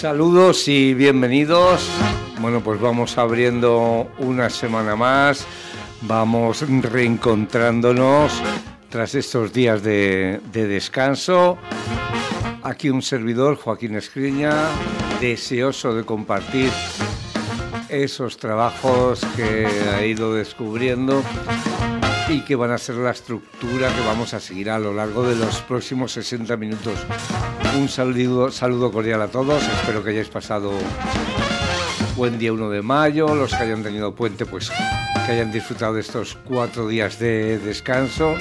Saludos y bienvenidos. Bueno, pues vamos abriendo una semana más, vamos reencontrándonos tras estos días de descanso. Aquí un servidor, Joaquín Escriña, deseoso de compartir esos trabajos que he ido descubriendo y que van a ser la estructura que vamos a seguir a lo largo de los próximos 60 minutos. Un saludo cordial a todos, espero que hayáis pasado buen día 1 de mayo, los que hayan tenido puente, pues que hayan disfrutado de estos 4 días de descanso.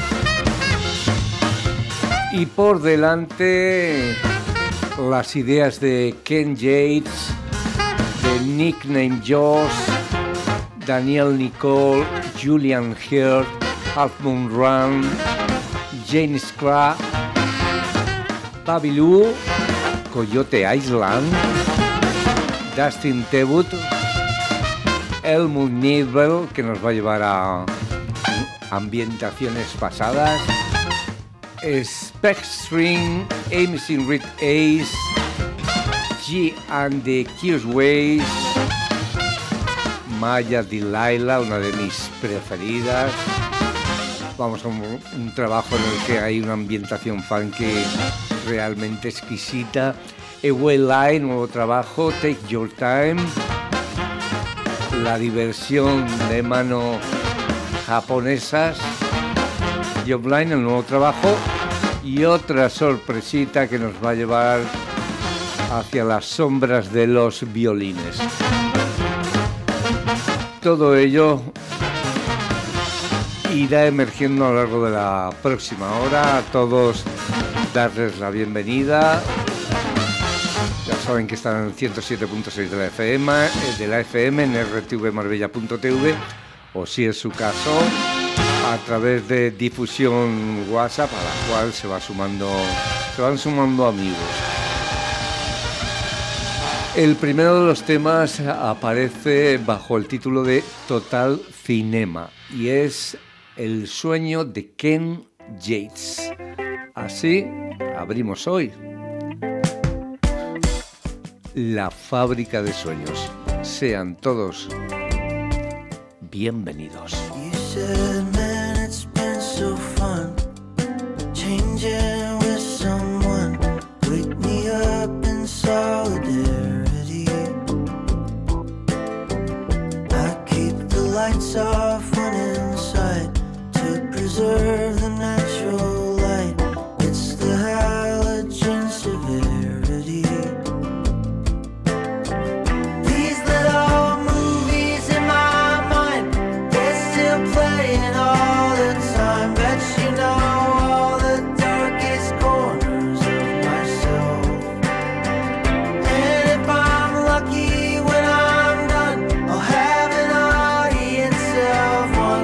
Y por delante, las ideas de Ken Yates, de Nickname Joss, Daniel Nicole, Julian Heard, Half Moon Run, Jane Scra, Babilou, Coyote Island, Dustin Tebbut, Helmut Nibel, que nos va a llevar a ambientaciones pasadas, Specstring, Amazing Red Ace, G and the Cuseways, Maya Delilah, una de mis preferidas. Vamos a un trabajo en el que hay una ambientación funky realmente exquisita. Away Line, nuevo trabajo, Take Your Time. La diversión de mano japonesas. Job Line, el nuevo trabajo. Y otra sorpresita que nos va a llevar hacia las sombras de los violines. Todo ello irá emergiendo a lo largo de la próxima hora. A todos darles la bienvenida. Ya saben que están en el 107.6 de la FM en rtvmarbella.tv, o si es su caso, a través de difusión WhatsApp, a la cual se van sumando amigos. El primero de los temas aparece bajo el título de Total Cinema y es El sueño de Ken Yates. Así abrimos hoy la fábrica de sueños. Sean todos bienvenidos. Lights off when inside to preserve the natural light. It's the halogen severity. These little movies in my mind, they're still playing all the time. Bet you know all the darkest corners of myself. And if I'm lucky when I'm done, I'll have an audience of one.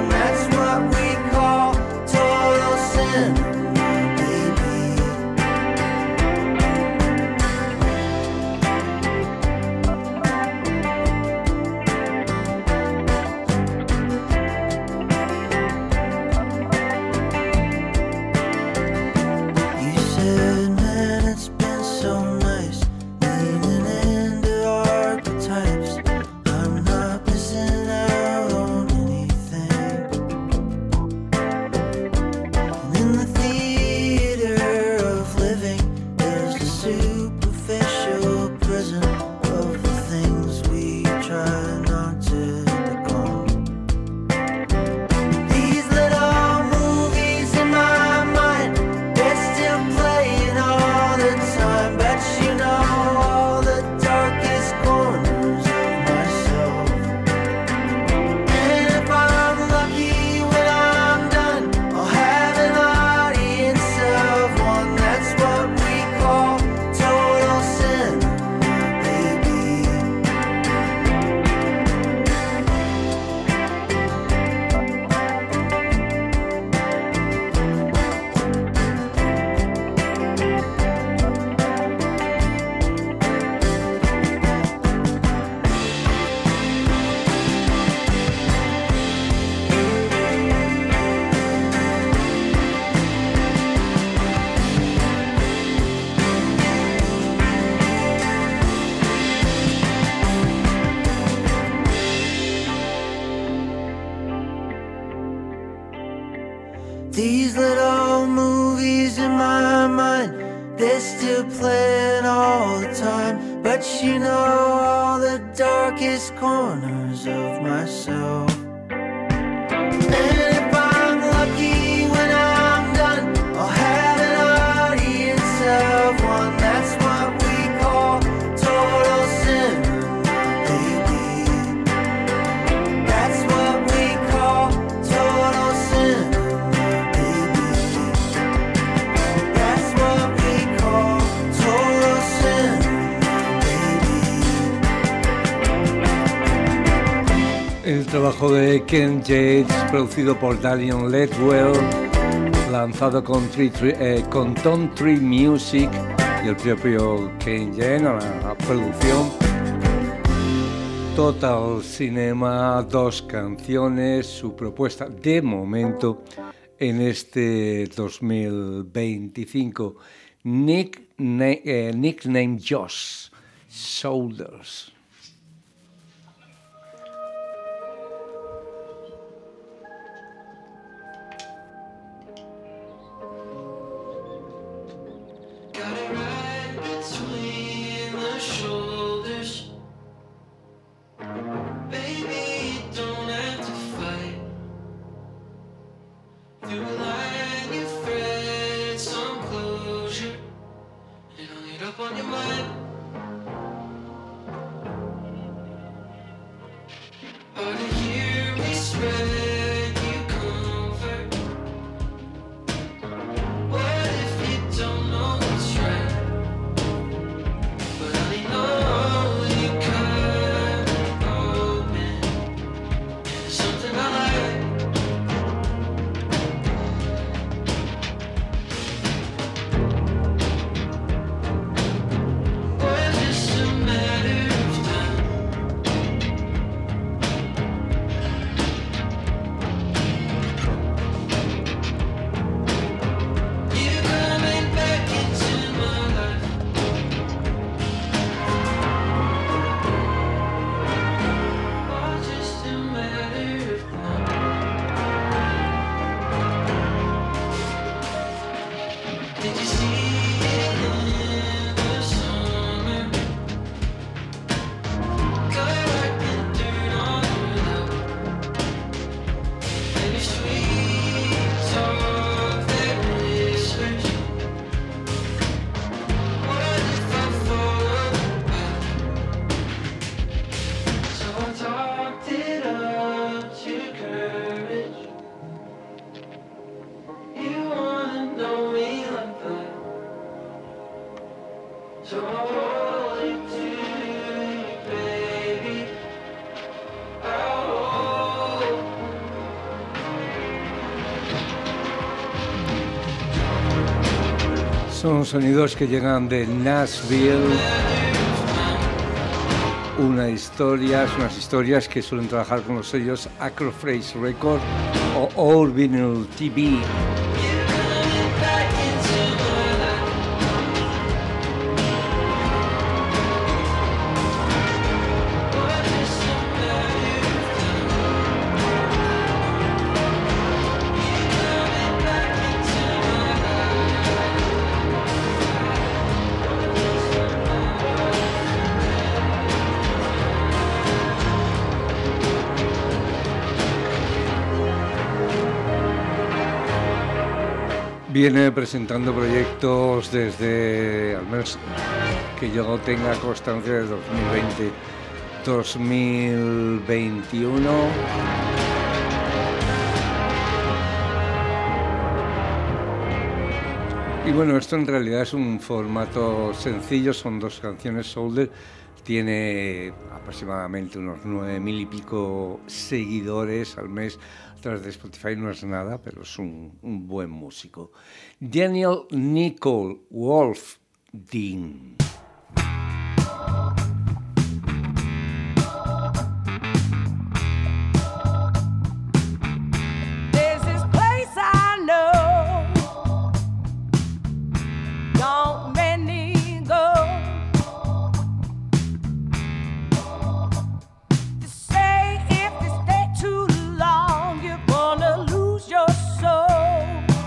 These little movies in my mind, they're still playing all the time. But you know all the darkest corners of myself. And if I'm lucky when I'm done, I'll have an audience of one. That's what we call total cinema, baby. That's what we call total cinema, baby. That's what we call total cinema, baby. El trabajo de Ken Yates, producido por Darian Ledwell, lanzado con Tom Tree Music y el propio Ken Yates a la producción. Total Cinema, 2 canciones, su propuesta de momento en este 2025. Nickname Josh, Shoulders. Got it right between the shoulders. Baby, you don't have to fight. Through a line you thread some closure, and I'll get up on your mind. Hard to hear me spread you comfort. What if you don't know what's right? But I know you cut open. There's something I like. Boy, it's just a matter of time. You're coming back into my life. Oh, just a matter of time. Did you see it in the summer? Got like the dirt on your lap. And your sweet talk that whispers. What if I fall apart? So I talked it up to courage. You wanna know me like that, so I'll hold it to you, baby. I'll hold. Son sonidos que llegan de Nashville. Unas historias que suelen trabajar con los sellos Acrophrase Records o All Vinyl TV. Viene presentando proyectos desde, al menos que yo tenga constancia, de 2020, 2021. Y bueno, esto en realidad es un formato sencillo, son 2 canciones. Shoulder tiene aproximadamente unos 9.000 y pico seguidores al mes. A través de Spotify no es nada, pero es un buen músico. Daniel Nicole Wolf Dean. There's this place I know, don't many go. They say if you stay too long, you're gonna lose your soul.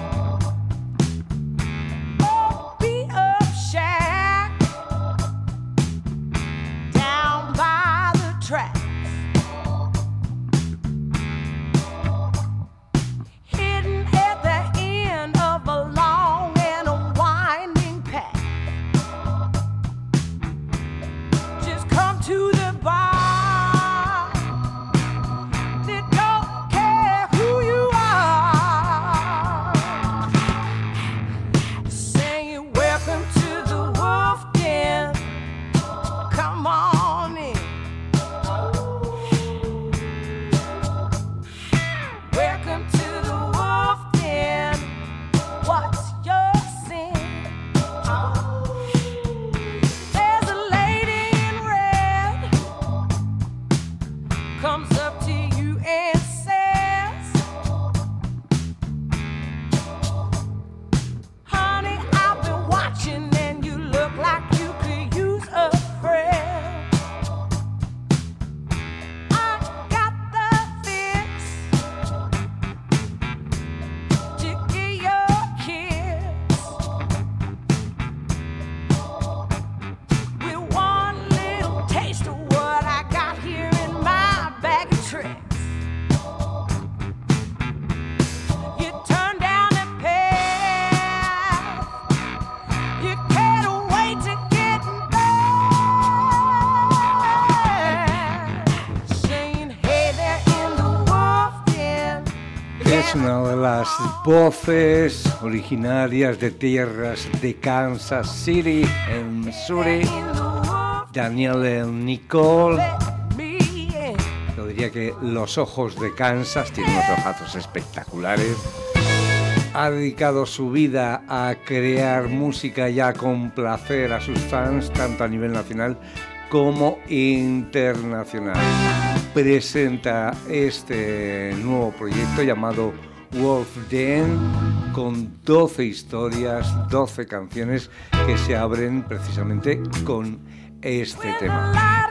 es una de las voces originarias de tierras de Kansas City, en Missouri. Danielle Nicole. Yo diría que los ojos de Kansas, tiene unos ojazos espectaculares. Ha dedicado su vida a crear música y a complacer a sus fans, tanto a nivel nacional como internacional. Presenta este nuevo proyecto llamado Wolf Den, con 12 historias, 12 canciones que se abren precisamente con este tema.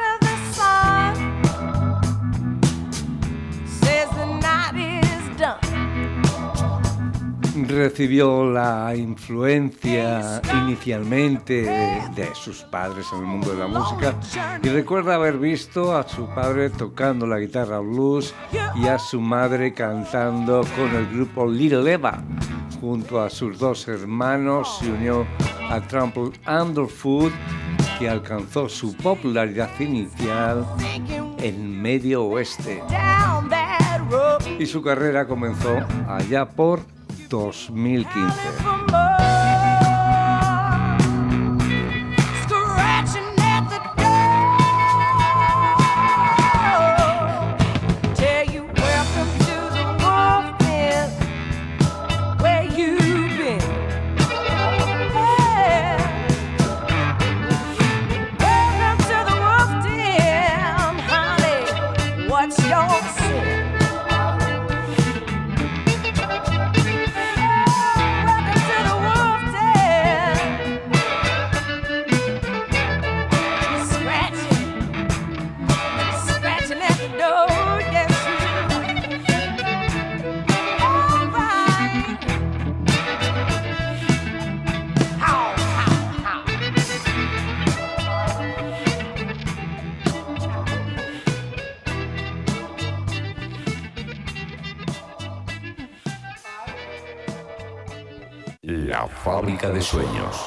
Recibió la influencia inicialmente de sus padres en el mundo de la música y recuerda haber visto a su padre tocando la guitarra blues y a su madre cantando con el grupo Little Eva. Junto a sus dos hermanos se unió a Trampled Underfoot, que alcanzó su popularidad inicial en Medio Oeste. Y su carrera comenzó allá por 2015. La fábrica de sueños.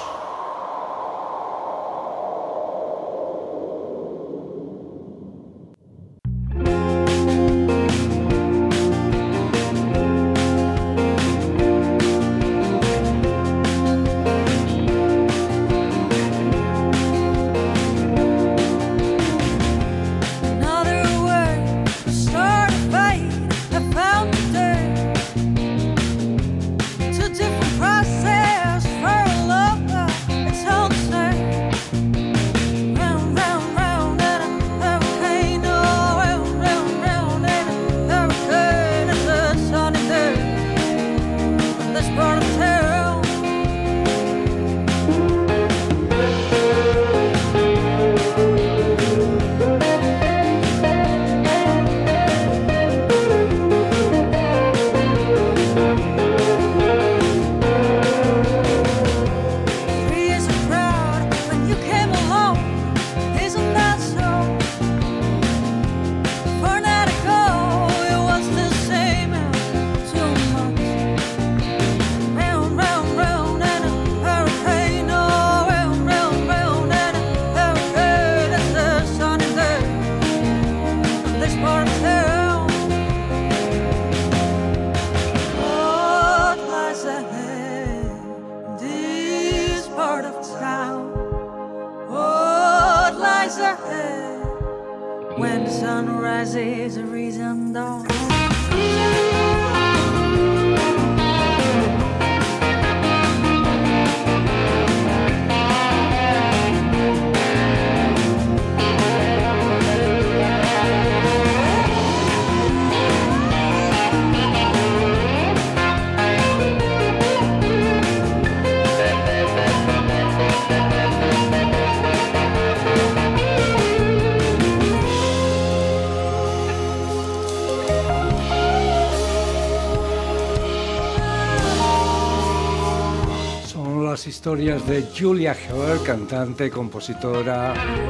Historias de Julia Heller, cantante, compositora,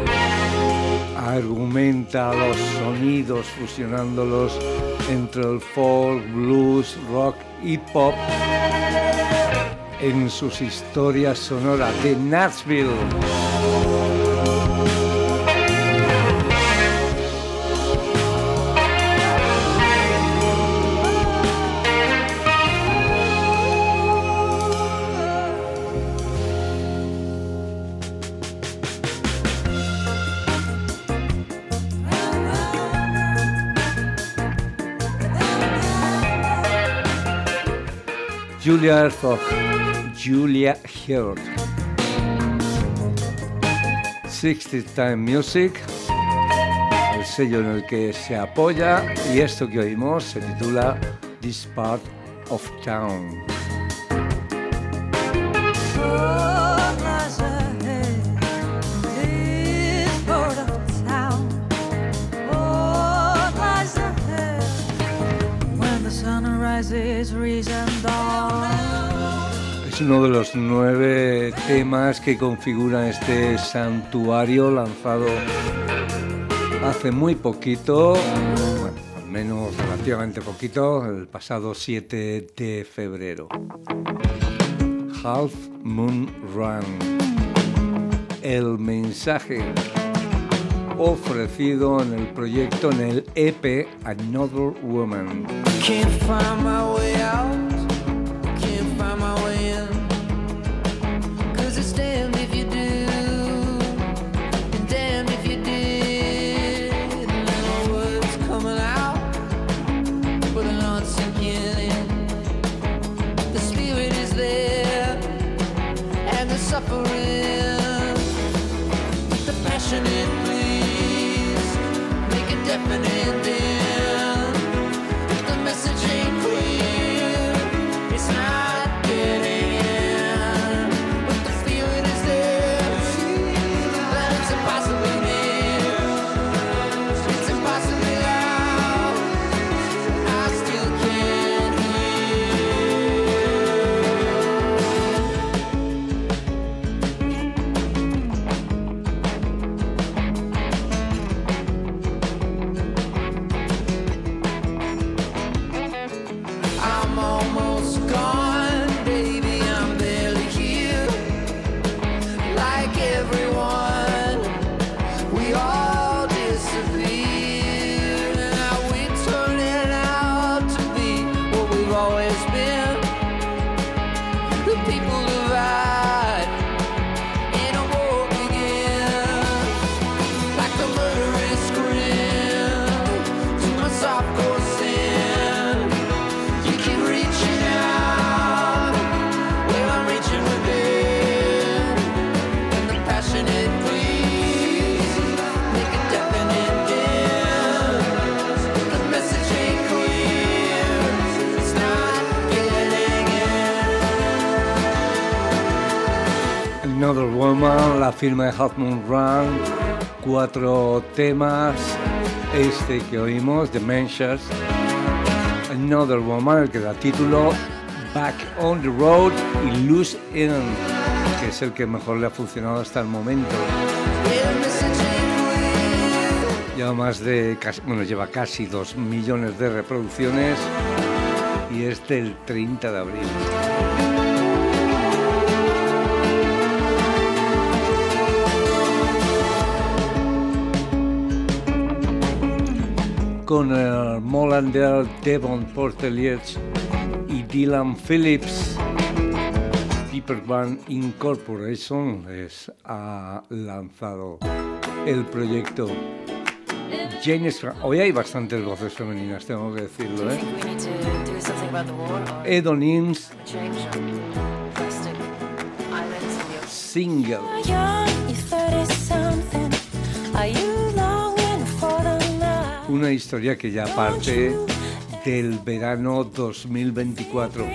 argumenta los sonidos fusionándolos entre el folk, blues, rock y pop en sus historias sonoras de Nashville. Julia Herzog, Julia Heard. 60 Time Music, el sello en el que se apoya, y esto que oímos se titula This Part of Town. Es uno de los 9 temas que configuran este santuario lanzado hace muy poquito, bueno, al menos relativamente poquito, el pasado 7 de febrero. Half Moon Run. El mensaje ofrecido en el proyecto, en el EP Another Woman. Can't find my way out, can't find my way in, 'cause it's damned if you do, and damned if you did. And the words coming out, but they're not sinking in. The spirit is there, and the suffering, the passionate please, make it definite then. Another Woman, la firma de Half Moon Run, 4 temas, este que oímos, The Mentions, Another Woman, el que da título, Back on the Road, y Loose End, que es el que mejor le ha funcionado hasta el momento. Lleva casi 2 millones de reproducciones y es del 30 de abril. Con Molander, Devon Porteliers y Dylan Phillips, Piper Band Incorporation les ha lanzado el proyecto. James, hoy hay bastantes voces femeninas, tengo que decirlo, ¿eh? Edon Eames, Single. Una historia que ya parte del verano 2024.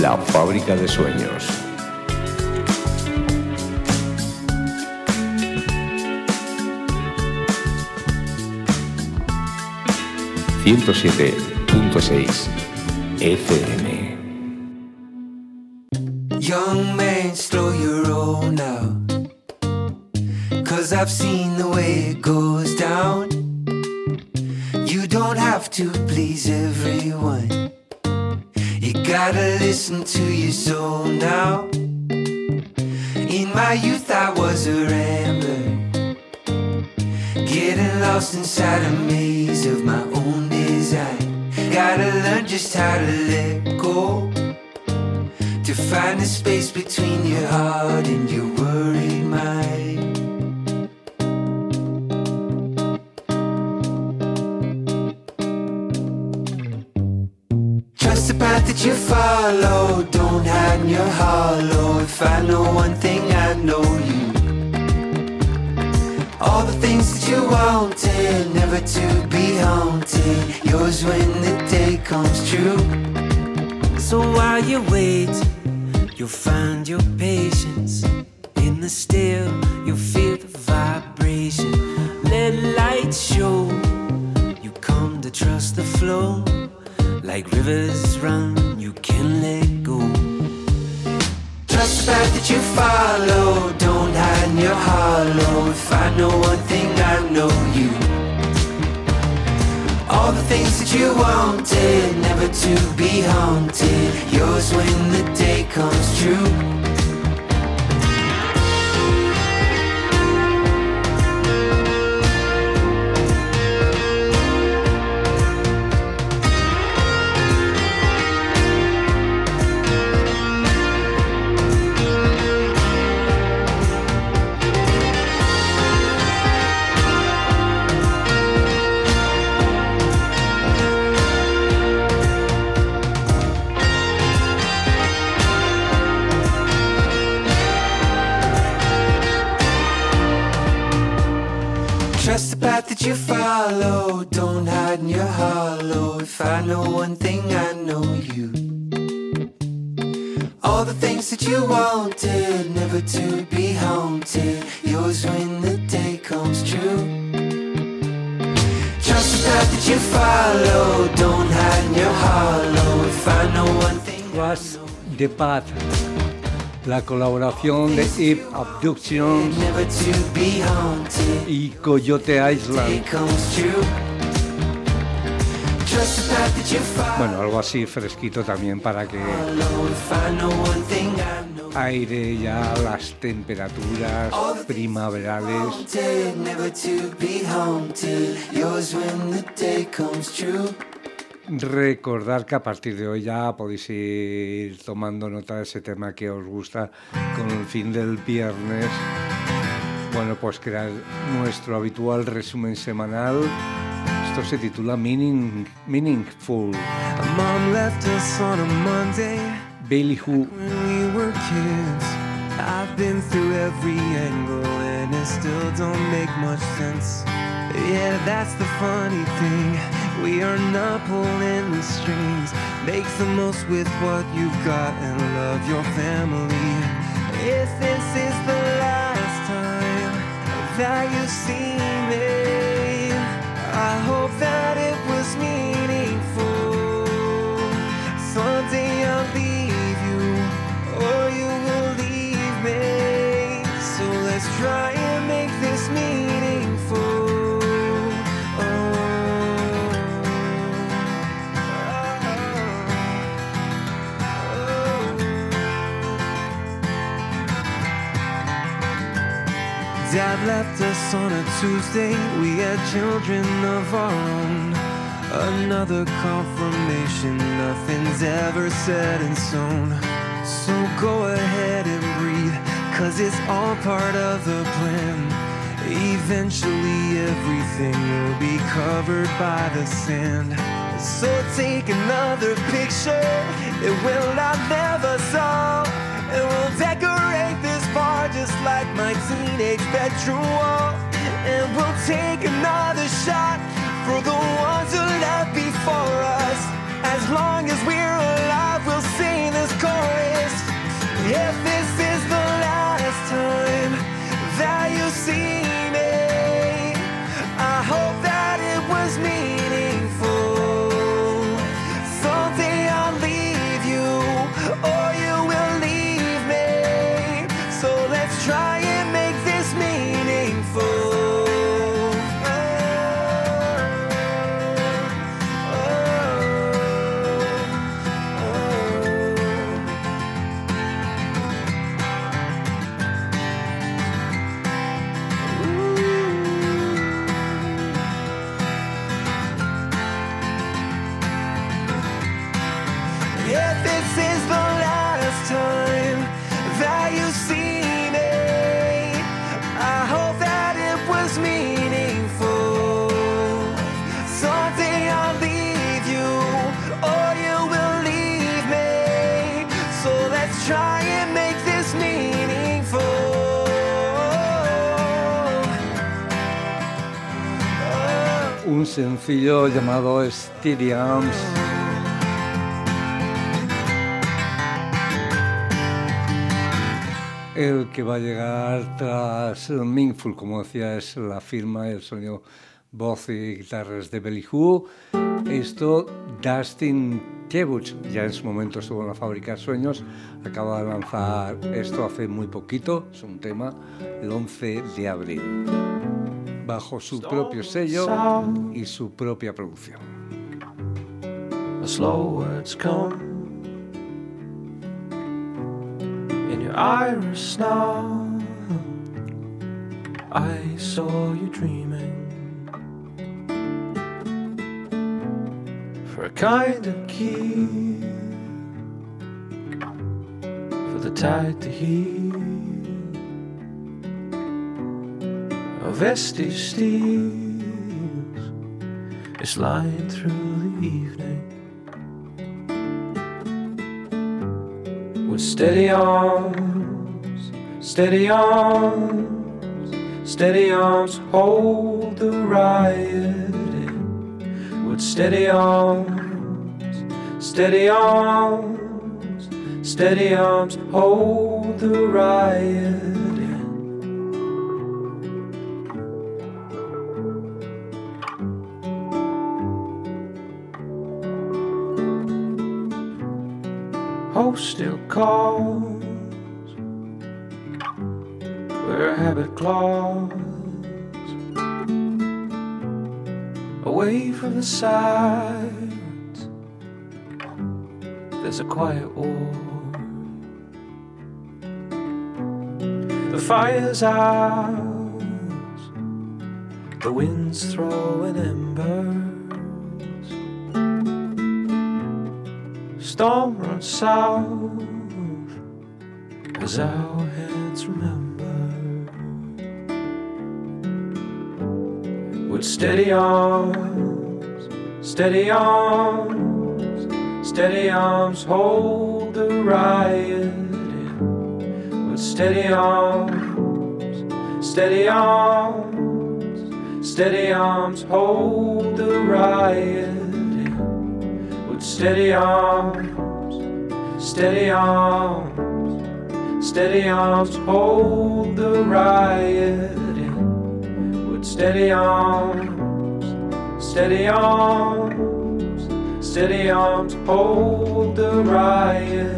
La fábrica de sueños. ...107.6 FM. Young man, slow your roll now, 'cause I've seen the way it goes down. You don't have to please everyone. You gotta listen to your soul now. In my youth I was a rambler, getting lost inside a maze of my own design. Gotta learn just how to let go, to find the space between your heart and your worried mind. Trust the path that you follow, don't hide in your hollow. If I know one thing, I know you. All the things that you wanted, never to be haunted, yours when the day comes true. So while you wait, you'll find your patience. In the still, you'll feel the vibration. Let light show, you come to trust the flow. Like rivers run, you can let go. Trust the path that you follow, don't hide in your hollow. If I know one thing, I know you. All the things that you wanted, never to be haunted, yours when the day comes true. Trust the path that you follow, don't hide in your hollow. If I know one thing, I know you. All the things that you wanted, never to be haunted, yours when the day comes true. Trust the path that you follow, don't hide in your hollow. If I know one thing, Trust the Path, la colaboración de Eve Abductions never to be haunted, y Coyote day Island. comes true. Trust the path that you follow. Bueno, algo así fresquito también para que aire ya las temperaturas primaverales. Recordar que a partir de hoy ya podéis ir tomando nota de ese tema que os gusta con el fin del viernes. Bueno, pues crear nuestro habitual resumen semanal. Esto se titula Meaningful. Mom left us on a Monday Bailey Who. when we were kids. I've been through every angle and it still don't make much sense. Yeah, that's the funny thing. We are not pulling the strings. Make the most with what you've got and love your family. If this is the last time that you see me, I hope that it was meaningful. Someday I'll leave you, or you will leave me. So let's try and make this meaningful. Dad left us on a Tuesday, we had children of our own. Another confirmation, nothing's ever set in stone. So go ahead and breathe, 'cause it's all part of the plan. Eventually everything will be covered by the sand. So take another picture, it will outlive us all. And we'll decorate this bar just like my teenage bedroom wall. And we'll take another shot for the ones who left before us. As long as we're alive, we'll say the this chorus. If this is the last time that you see me, I hope that it was meaningful. Someday I'll leave you, or you will leave me. So let's try and make this meaningful. If this is the last time that you see me, I hope that it was meaningful. Someday I'll leave you, or you will leave me. So let's try and make this meaningful. Un sencillo llamado Steady Arms. El que va a llegar tras Meaningful, como decía, es la firma, el sonido, voz y guitarras de Belly Who. Esto, Dustin Kebuch, ya en su momento estuvo en la Fábrica de Sueños, acaba de lanzar esto hace muy poquito, es un tema, el 11 de abril, bajo su propio sello y su propia producción. The slow words come in your iris now. I saw you dreaming for a kind of key, for the tide to heal. A vestige steals its line through the evening. With steady arms, steady arms, steady arms, hold the riot in. With steady arms, steady arms, steady arms, hold the riot in. Hope still calls where a habit claws away from the silence. There's a quiet war. The fire's ours, the wind's throwing embers. Storm runs south as our hands remember. With steady arms, steady arms, steady arms, hold the riot in. With steady arms, steady arms, steady arms, hold the riot in. With steady arms, steady arms, steady arms, hold the riot in. With steady arms, steady arms, steady arms, hold the riot.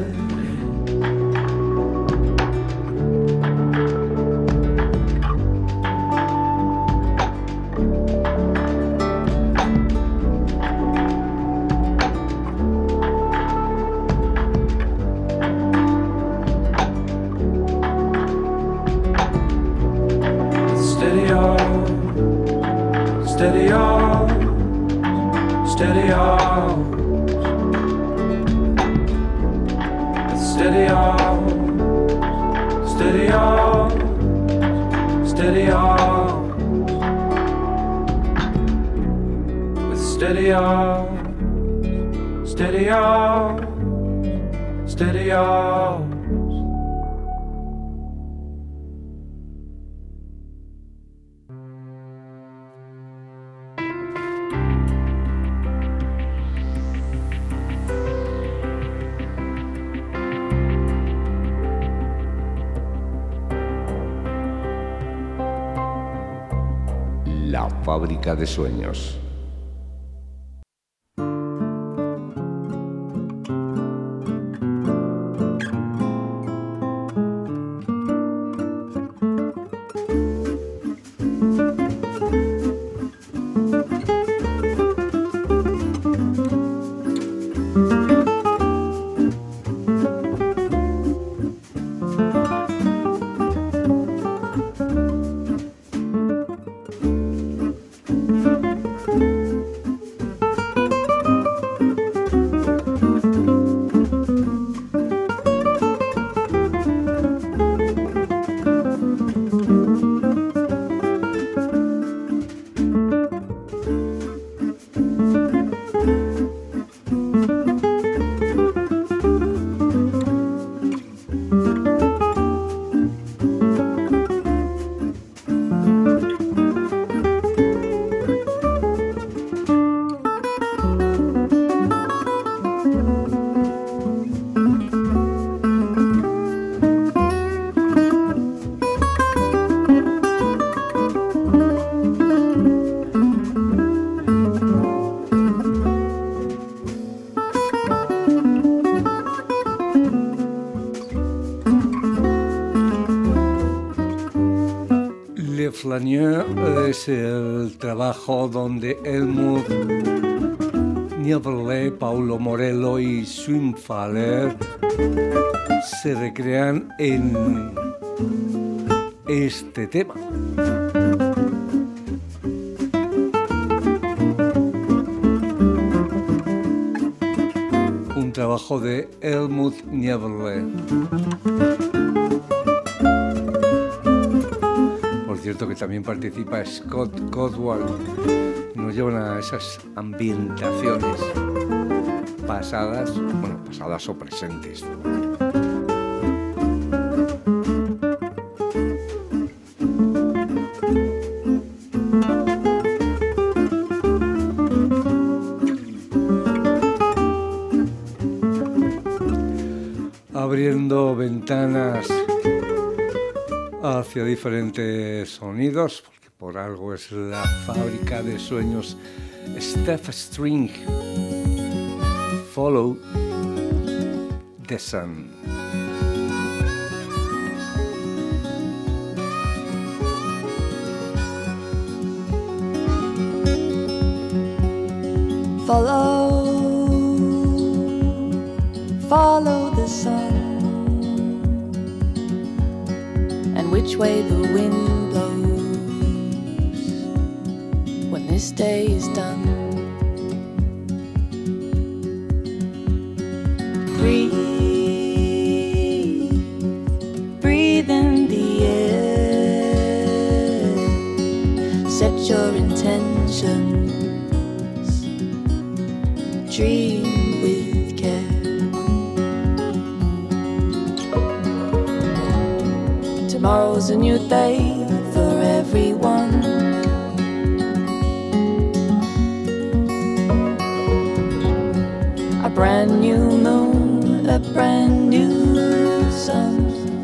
Steady arms, steady arms, steady arms, steady arms, steady arms, with steady arms, steady arms, steady arms. La fábrica de sueños. Flanier es el trabajo donde Helmut Niebler, Paulo Morello y Schwimfaller se recrean en este tema. Un trabajo de Helmut Niebler. Cierto que también participa Scott Codwell. Nos llevan a esas ambientaciones pasadas o presentes. Abriendo ventanas hacia diferentes sonidos, porque por algo es la fábrica de sueños. Steph String, Follow the Sun. Follow the sun. Which way the wind blows when this day is done. Breathe, breathe in the air. Set your intentions. Dream with care. Tomorrow's a new day for everyone. A brand new moon, a brand new sun.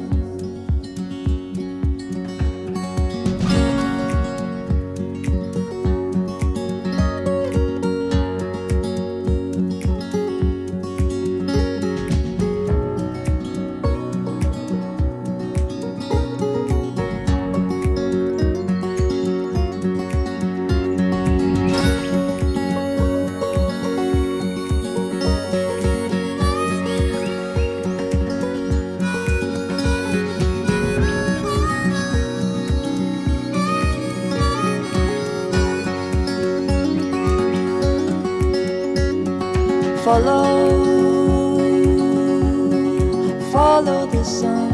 Follow the sun,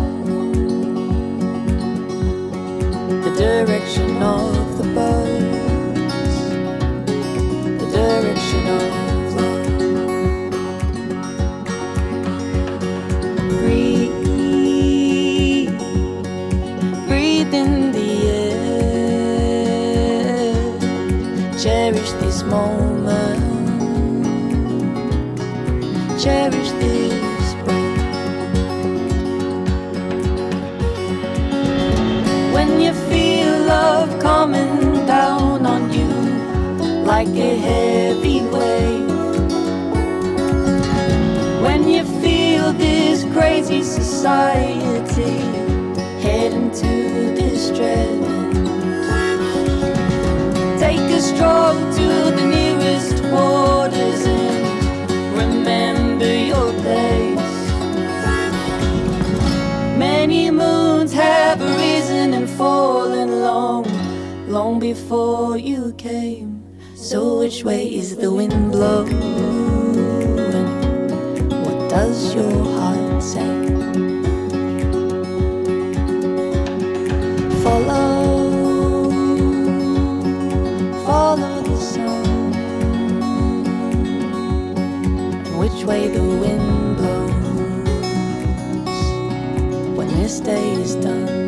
the direction of the birds, the direction of love. Breathe, breathe in the air. Cherish this moment. Cherish this breath. When you feel love coming down like a heavy wave. When you feel this crazy society heading to distress, take a stroll to the nearest waters and remember your place. Many moons have risen and fallen long before you came. So which way is the wind blowing? What does your heart say? Follow the sun. And which way the wind blows when this day is done.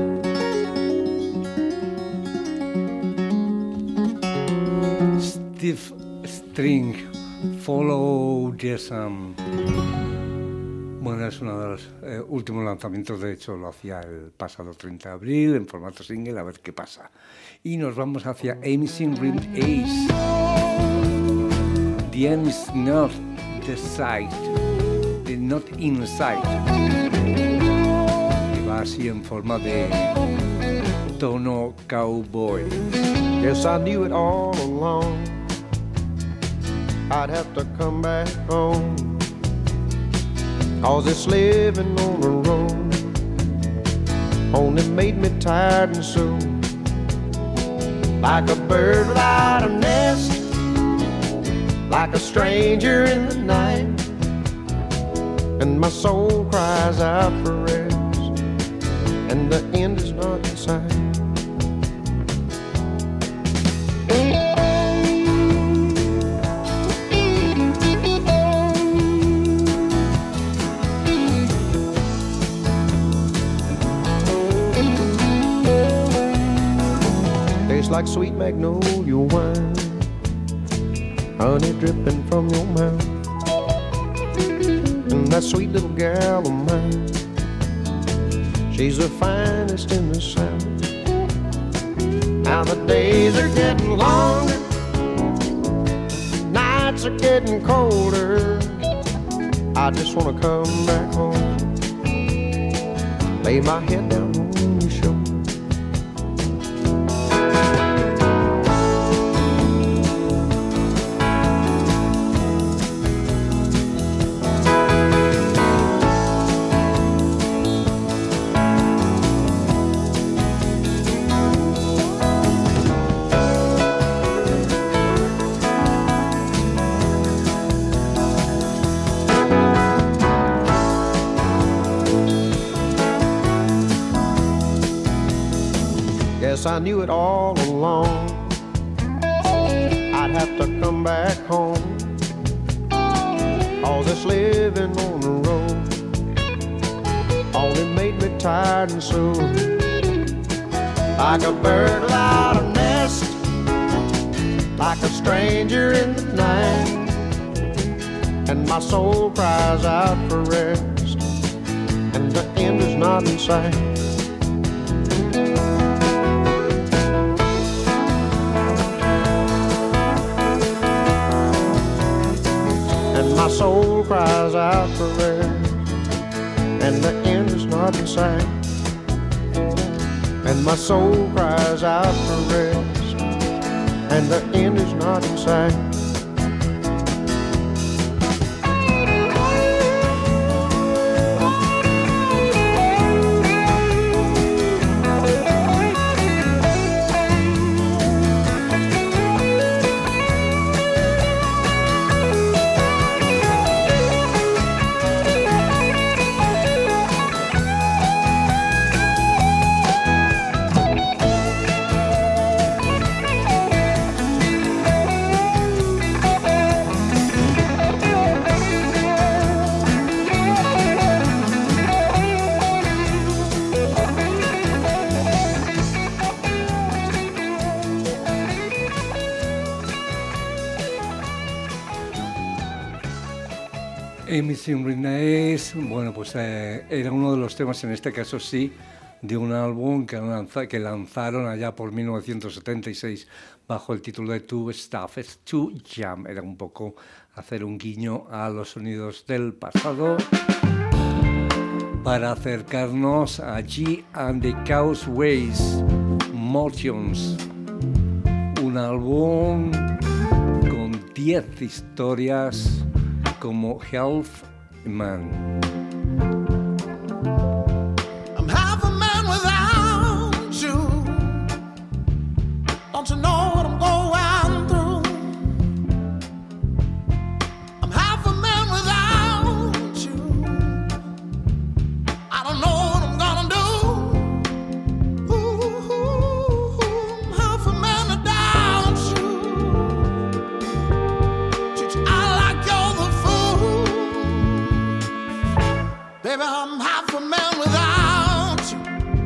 Steve String, Follow the Sun. Bueno, es uno de los últimos lanzamientos, de hecho lo hacía el pasado 30 de abril en formato single, a ver qué pasa. Y nos vamos hacia Amazing Ring Ace. The end is not the sight, the not inside. Y va así en forma de tono cowboy. Yes, I knew it all along. I'd have to come back home, 'cause this living on the road only made me tired and so. Like a bird without a nest, like a stranger in the night, and my soul cries out for rest, and the end is not in sight. Like sweet magnolia wine, honey dripping from your mouth, and that sweet little gal of mine, she's the finest in the South. Now the days are getting longer, nights are getting colder. I just wanna come back home, lay my head down on your shoulder. I knew it all along. I'd have to come back home, 'cause this living on the road only made me tired and sore. Like a bird without a nest, like a stranger in the night, and my soul cries out for rest, and the end is not in sight. My soul cries out for rest, and the end is not in sight. And my soul cries out for rest, and the end is not in sight. Amazing Ring Ace, bueno, pues era uno de los temas, en este caso sí, de un álbum que lanzaron allá por 1976 bajo el título de Two Stuff to Jam. Era un poco hacer un guiño a los sonidos del pasado para acercarnos a G and the Causeways Motions, un álbum con 10 historias como Health Man. I'm half a man without you. Don't you know what I'm going through? I'm half a man without you. I don't know what I'm gonna do. Ooh, I'm half a man without you. Treat you out like you're the fool. Baby, I'm half a man without you.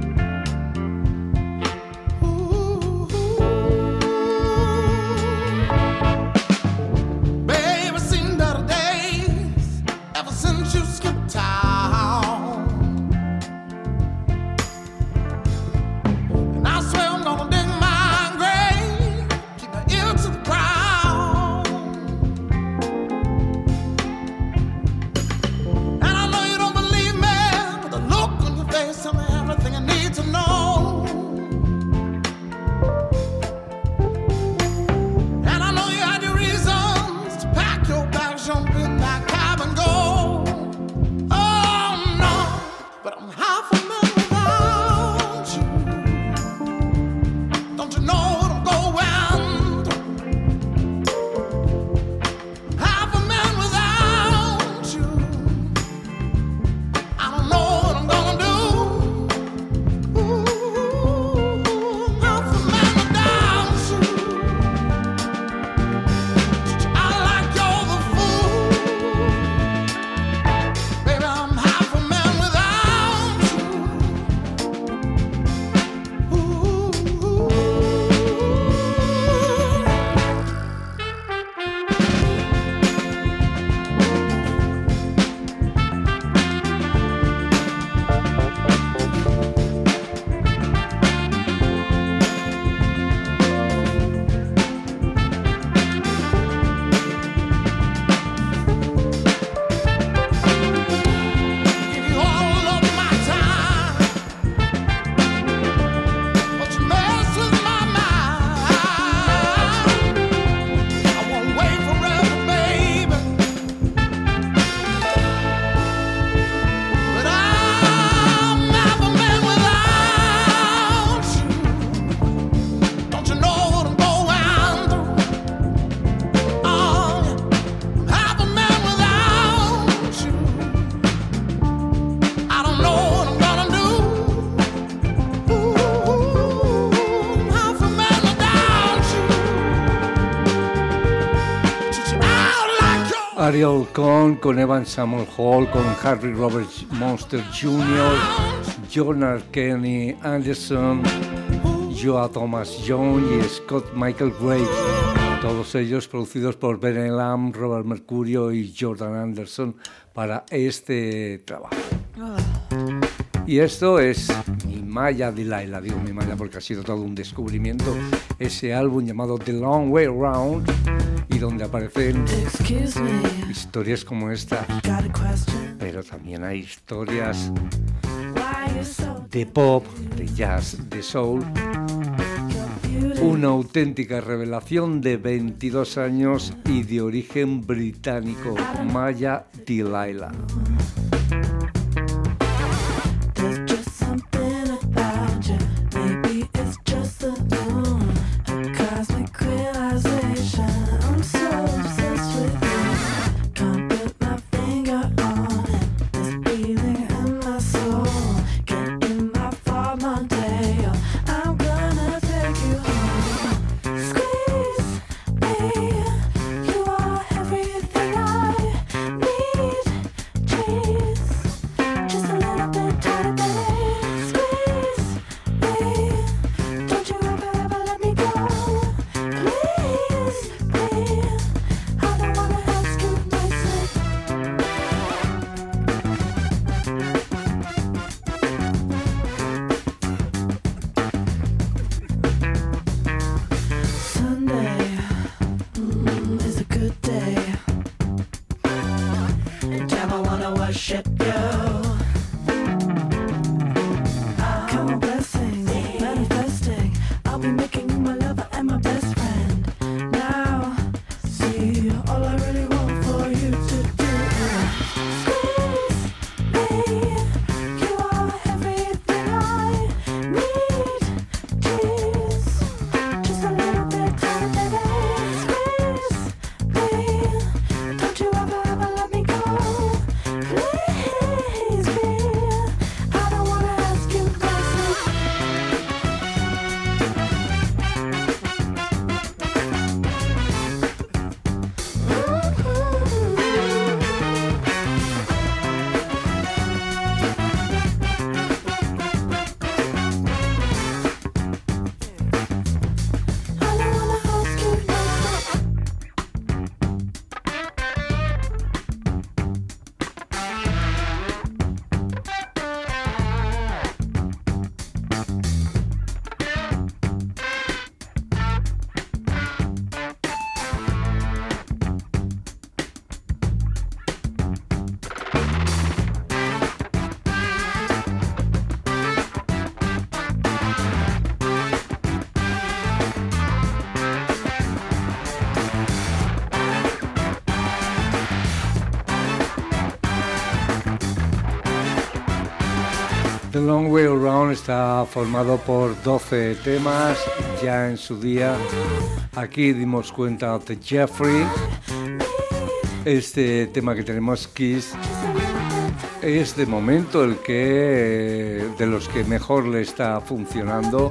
Ooh. Baby, seen better days ever since you skipped town. And I swear I'm gonna dig my grave, keep my ear to the ground. And I know you don't believe me, but the look on your face tell me everything I need to know. And I know you had your reasons to pack your bags, jump in that cab and go. Oh no, but I'm half a man without you. Don't you know what I'm going through? Half a man without you. I don't know what I'm gonna do. Ooh, half a man without you. I like you're the fool. Baby, I'm half a man without you. Ooh. Give you all of my time, but you mess with my mind. I won't wait forever, baby, but I'm half a man without you. Don't you know what I'm going through? Oh, I'm half a man without you. I don't know what I'm gonna do. Ooh, I'm half a man without you. Treat you out like you're Ariel Cohn con Evan Samuel Hall, con Harry Roberts Monster Jr., Jonah Kenny Anderson, Joa Thomas Jones y Scott Michael Gray. Todos ellos producidos por Ben Elam, Robert Mercurio y Jordan Anderson para este trabajo. Y esto es Mi Maya Delilah, digo Mi Maya porque ha sido todo un descubrimiento, ese álbum llamado The Long Way Round, y donde aparecen Excuse me, historias como esta, got a question. pero también hay historias Why you so de pop, de jazz, de soul, beautiful? una auténtica revelación de 22 años y de origen británico, Maya Delilah. There's just something about you. Maybe it's just the moon, a cosmic realization. I'm so obsessed with you. Can't put my finger on it. This feeling in my soul. Get in my far Monday. I'm gonna take you home. Squeeze me. You are everything I need. Dream worship you. Count my blessings, manifesting. I'll be making you my lover and my best friend. Now, see, all I really want for you to do is squeeze me. You are everything I need. Please, just a little bit time, baby. Squeeze me. Don't you ever let me go. Please be. I don't wanna ask you questions. I don't wanna ask you questions. The Long Way Around está formado por 12 temas, ya en su día. Aquí dimos cuenta de Jeffrey. Este tema que tenemos, Kiss, es de momento el que de los que mejor le está funcionando.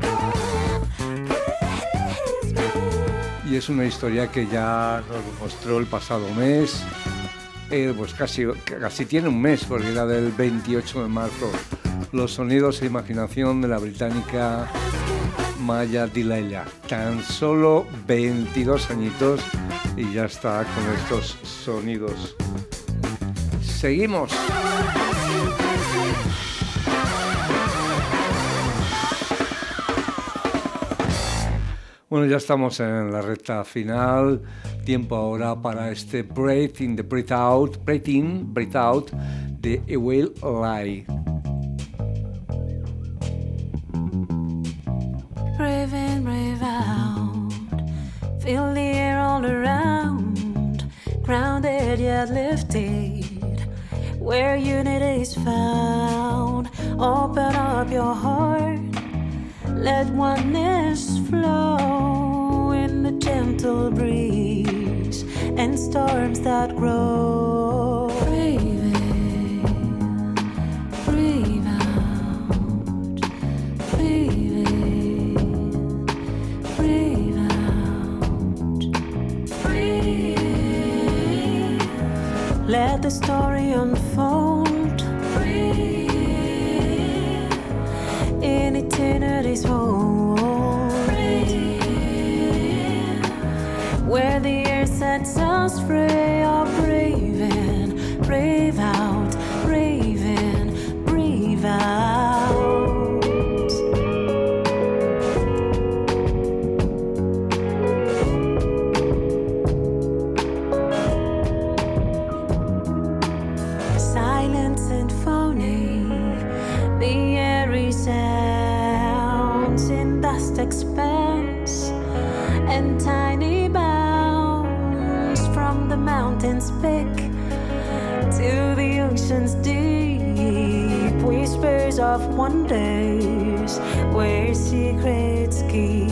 Y es una historia que ya nos mostró el pasado mes. Pues casi tiene un mes, porque era del 28 de marzo. Los sonidos e imaginación de la británica Maya Delilah. Tan solo 22 añitos y ya está con estos sonidos. Seguimos. Bueno, ya estamos en la recta final. Tiempo ahora para este Breath in, the Breath Out, Breath in, Breath Out de A Will Lie. Brave in, brave out. Feel the air all around. Grounded yet lifted. Where unity is found. Open up your heart. Let oneness flow in the gentle breeze and storms that grow. Breathe in, breathe out. Breathe in, breathe out. Breathe. Let the story unfold. Breathe. In eternity's home. Breathe. Where the air sets us free. Oh, breathe in, breathe out, breathe in, breathe out. Silent symphony, the airy sounds in vast expanse and tiny bounds from the mountains peak to the ocean's deep. Whispers of wonders where secrets keep.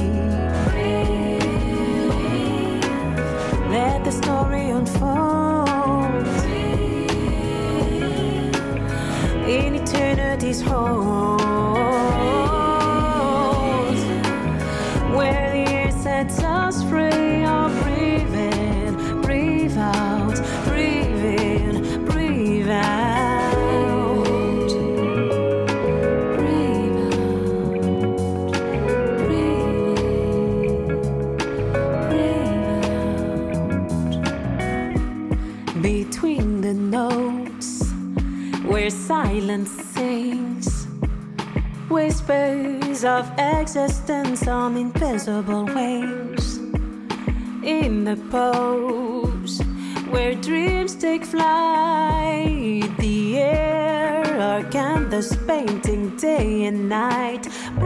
Let the story unfold in eternity's hold, where the air sets us free. Oh, breathe in, breathe out, breathe in, breathe out. Breathe out, breathe in, breathe out. Between the notes, where silence sings, whispers of existence on invisible waves. In the pose where dreams take flight, the air, our canvas painting day and night.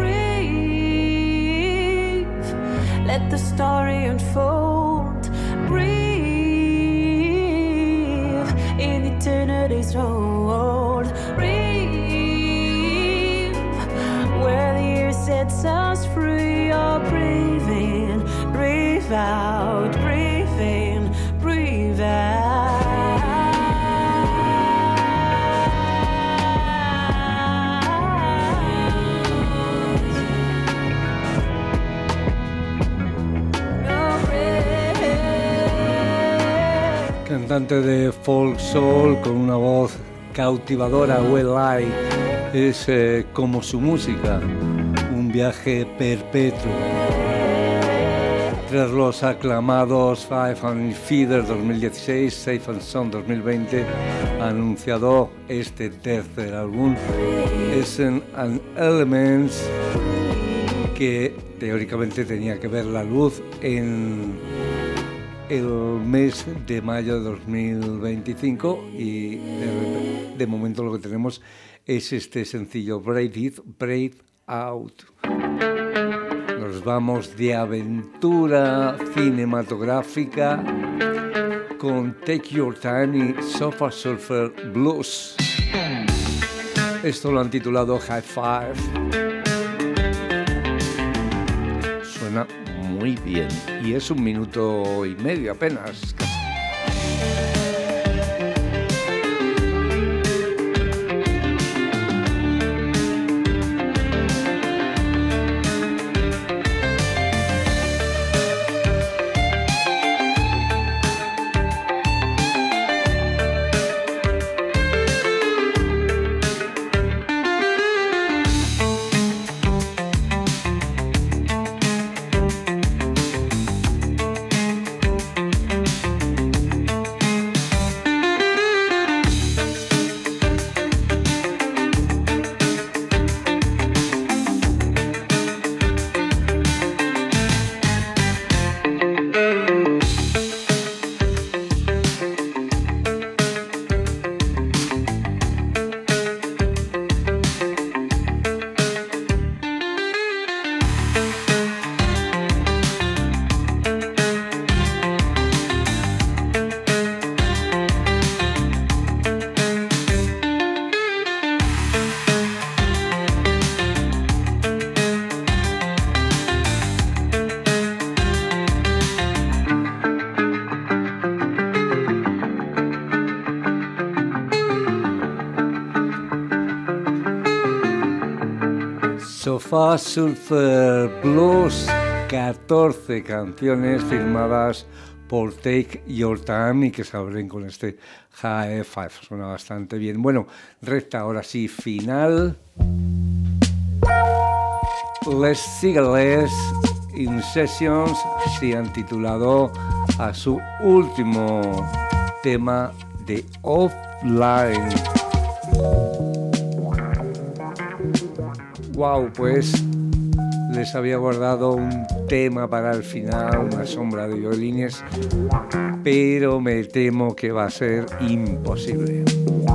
Breathe, let the story unfold. Breathe, in eternity's hold. Breathe, where the air sets us free. Oh, breathe in, breathe out, breathe in, breathe out. Cantante de folk soul con una voz cautivadora, Well I, es como su música, un viaje perpetuo. Tras los aclamados Five and Feather 2016, Safe and Sound 2020, ha anunciado este tercer álbum, Essence and Elements, que teóricamente tenía que ver la luz en el mes de mayo de 2025 y de momento lo que tenemos es este sencillo Breathe Out. Nos vamos de aventura cinematográfica con Take Your Time y Sofa Surfer Blues. Esto lo han titulado High Five. Suena muy bien y es 1 minuto y medio apenas. Sofa Surfer Blues, 14 canciones firmadas por Take Your Time y que se abren con este High Five. Suena bastante bien. Bueno, recta ahora sí final. Les Cigales in Sessions se han titulado a su último tema de Offline. Wow, pues les había guardado un tema para el final, una sombra de violines, pero me temo que va a ser imposible.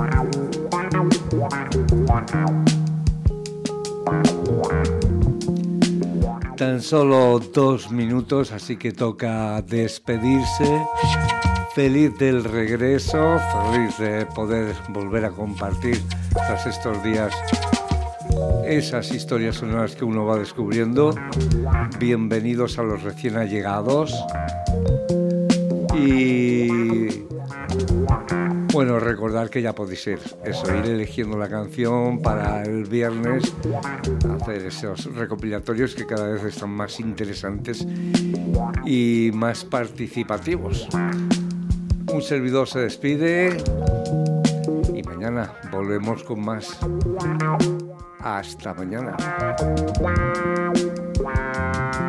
Tan solo 2 minutos, así que toca despedirse. Feliz del regreso, feliz de poder volver a compartir tras estos días esas historias sonoras que uno va descubriendo. Bienvenidos a los recién allegados. Y bueno, recordar que ya podéis ir eligiendo la canción para el viernes, hacer esos recopilatorios que cada vez están más interesantes y más participativos. Un servidor se despide y mañana volvemos con más. Hasta mañana.